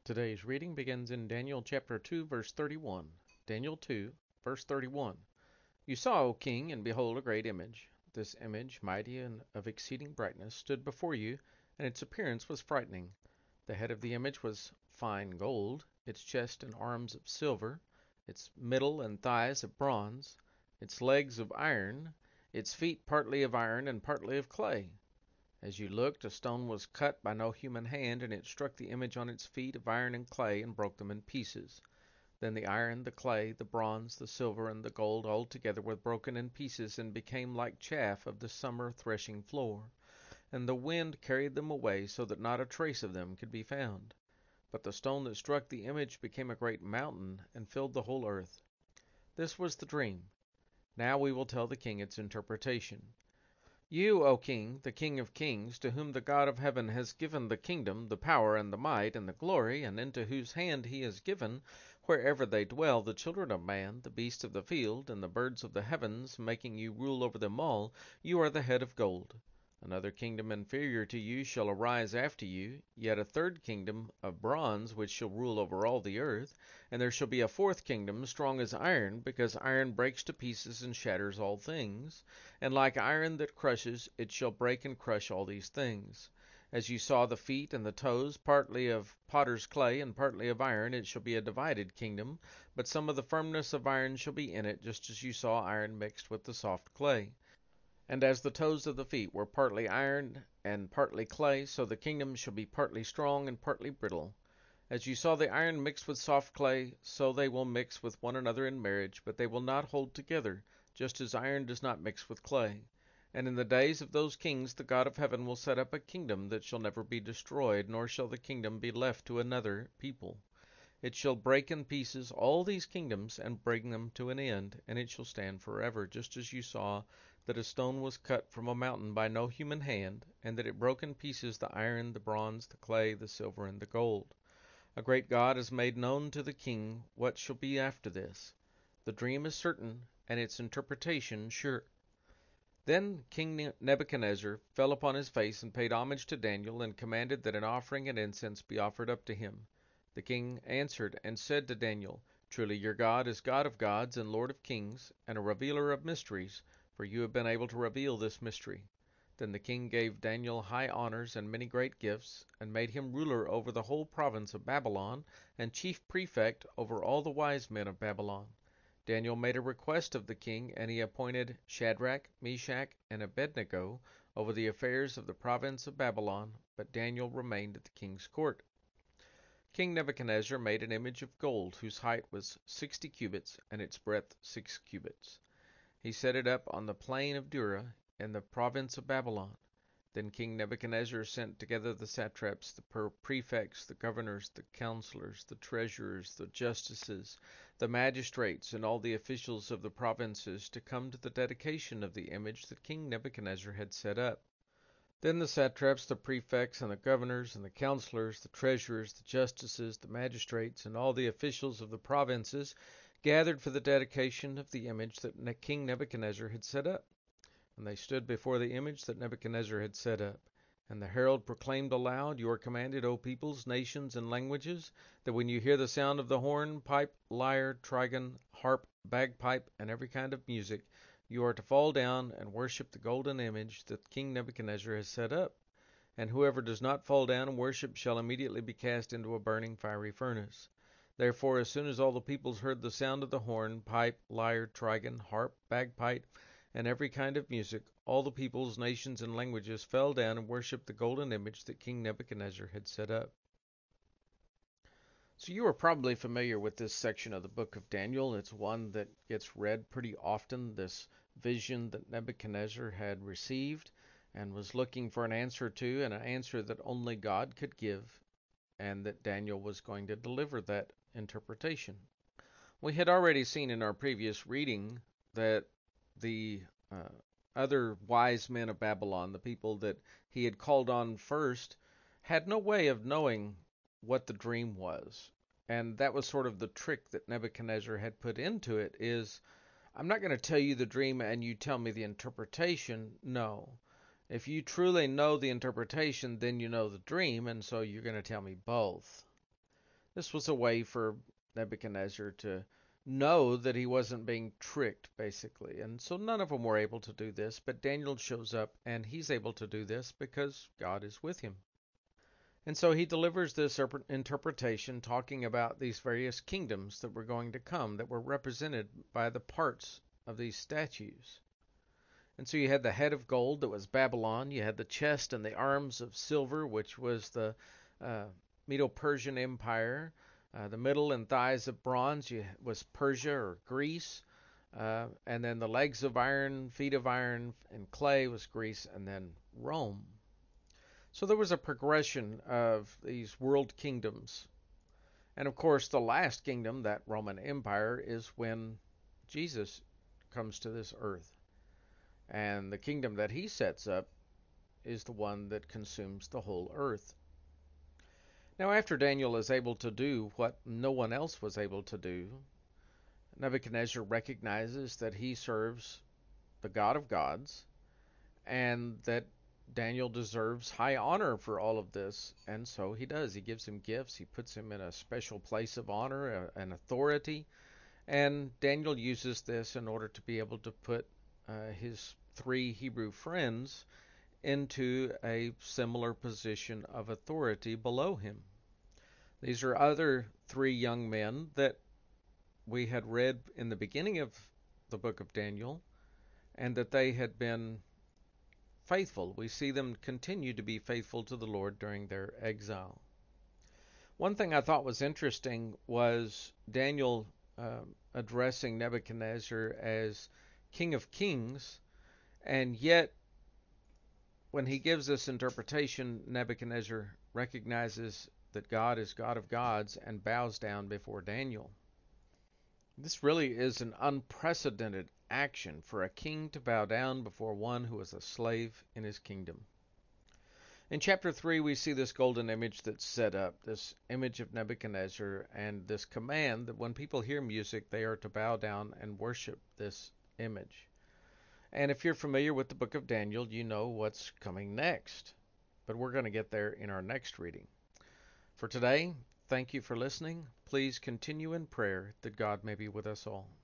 Today's reading begins in Daniel chapter 2, verse 31. Daniel 2, verse 31. You saw, O king, and behold, a great image. This image, mighty and of exceeding brightness, stood before you, and its appearance was frightening. The head of the image was fine gold, its chest and arms of silver, its middle and thighs of bronze, its legs of iron, its feet partly of iron and partly of clay. As you looked, a stone was cut by no human hand, and it struck the image on its feet of iron and clay, and broke them in pieces. Then the iron, the clay, the bronze, the silver, and the gold all together were broken in pieces, and became like chaff of the summer threshing floor. And the wind carried them away, so that not a trace of them could be found. But the stone that struck the image became a great mountain, and filled the whole earth. This was the dream. Now we will tell the king its interpretation. You, O king, the king of kings, to whom the God of heaven has given the kingdom, the power, and the might, and the glory, and into whose hand he has given, wherever they dwell, the children of man, the beasts of the field, and the birds of the heavens, making you rule over them all, you are the head of gold. Another kingdom inferior to you shall arise after you, yet a third kingdom of bronze, which shall rule over all the earth. And there shall be a fourth kingdom, strong as iron, because iron breaks to pieces and shatters all things. And like iron that crushes, it shall break and crush all these things. As you saw the feet and the toes, partly of potter's clay and partly of iron, it shall be a divided kingdom, but some of the firmness of iron shall be in it, just as you saw iron mixed with the soft clay. And as the toes of the feet were partly iron and partly clay, so the kingdom shall be partly strong and partly brittle. As you saw the iron mixed with soft clay, so they will mix with one another in marriage, but they will not hold together, just as iron does not mix with clay. And in the days of those kings the God of heaven will set up a kingdom that shall never be destroyed, nor shall the kingdom be left to another people. It shall break in pieces all these kingdoms, and bring them to an end, and it shall stand forever, just as you saw that a stone was cut from a mountain by no human hand, and that it broke in pieces the iron, the bronze, the clay, the silver, and the gold. A great God has made known to the king what shall be after this. The dream is certain, and its interpretation sure. Then King Nebuchadnezzar fell upon his face and paid homage to Daniel, and commanded that an offering and incense be offered up to him. The king answered and said to Daniel, Truly your God is God of gods and Lord of kings, and a revealer of mysteries, for you have been able to reveal this mystery. Then the king gave Daniel high honors and many great gifts, and made him ruler over the whole province of Babylon, and chief prefect over all the wise men of Babylon. Daniel made a request of the king, and he appointed Shadrach, Meshach, and Abednego over the affairs of the province of Babylon, but Daniel remained at the king's court. King Nebuchadnezzar made an image of gold, whose height was 60 cubits, and its breadth 6 cubits. He set it up on the plain of Dura, in the province of Babylon. Then King Nebuchadnezzar sent together the satraps, the prefects, the governors, the counselors, the treasurers, the justices, the magistrates, and all the officials of the provinces to come to the dedication of the image that King Nebuchadnezzar had set up. Then the satraps, the prefects, and the governors, and the counselors, the treasurers, the justices, the magistrates, and all the officials of the provinces gathered for the dedication of the image that King Nebuchadnezzar had set up. And they stood before the image that Nebuchadnezzar had set up. And the herald proclaimed aloud, You are commanded, O peoples, nations, and languages, that when you hear the sound of the horn, pipe, lyre, trigon, harp, bagpipe, and every kind of music, you are to fall down and worship the golden image that King Nebuchadnezzar has set up. And whoever does not fall down and worship shall immediately be cast into a burning fiery furnace. Therefore, as soon as all the peoples heard the sound of the horn, pipe, lyre, trigon, harp, bagpipe, and every kind of music, all the peoples, nations, and languages fell down and worshipped the golden image that King Nebuchadnezzar had set up. So you are probably familiar with this section of the book of Daniel. It's one that gets read pretty often, this vision that Nebuchadnezzar had received and was looking for an answer to, and an answer that only God could give, and that Daniel was going to deliver that interpretation. We had already seen in our previous reading that the other wise men of Babylon, the people that he had called on first, had no way of knowing what the dream was. And that was sort of the trick that Nebuchadnezzar had put into it is, I'm not going to tell you the dream and you tell me the interpretation. No. If you truly know the interpretation, then you know the dream, and so you're going to tell me both. This was a way for Nebuchadnezzar to know that he wasn't being tricked, basically. And so none of them were able to do this, but Daniel shows up and he's able to do this because God is with him. And so he delivers this interpretation talking about these various kingdoms that were going to come that were represented by the parts of these statues. And so you had the head of gold that was Babylon, you had the chest and the arms of silver, which was the uh, Medo-Persian Empire, the middle and thighs of bronze was Persia or Greece, and then the legs of iron, feet of iron, and clay was Greece, and then Rome. So there was a progression of these world kingdoms. And of course, the last kingdom, that Roman Empire, is when Jesus comes to this earth. And the kingdom that he sets up is the one that consumes the whole earth. Now, after Daniel is able to do what no one else was able to do, Nebuchadnezzar recognizes that he serves the God of gods and that Daniel deserves high honor for all of this, and so he does. He gives him gifts, he puts him in a special place of honor and authority, and Daniel uses this in order to be able to put his three Hebrew friends into a similar position of authority below him. These are other three young men that we had read in the beginning of the book of Daniel, and that they had been faithful. We see them continue to be faithful to the Lord during their exile. One thing I thought was interesting was Daniel addressing Nebuchadnezzar as King of Kings, and yet when he gives this interpretation, Nebuchadnezzar recognizes that God is God of gods and bows down before Daniel. This really is an unprecedented action for a king to bow down before one who is a slave in his kingdom. In chapter 3, we see this golden image that's set up, this image of Nebuchadnezzar, and this command that when people hear music, they are to bow down and worship this image. And if you're familiar with the book of Daniel, you know what's coming next. But we're going to get there in our next reading. For today, thank you for listening. Please continue in prayer that God may be with us all.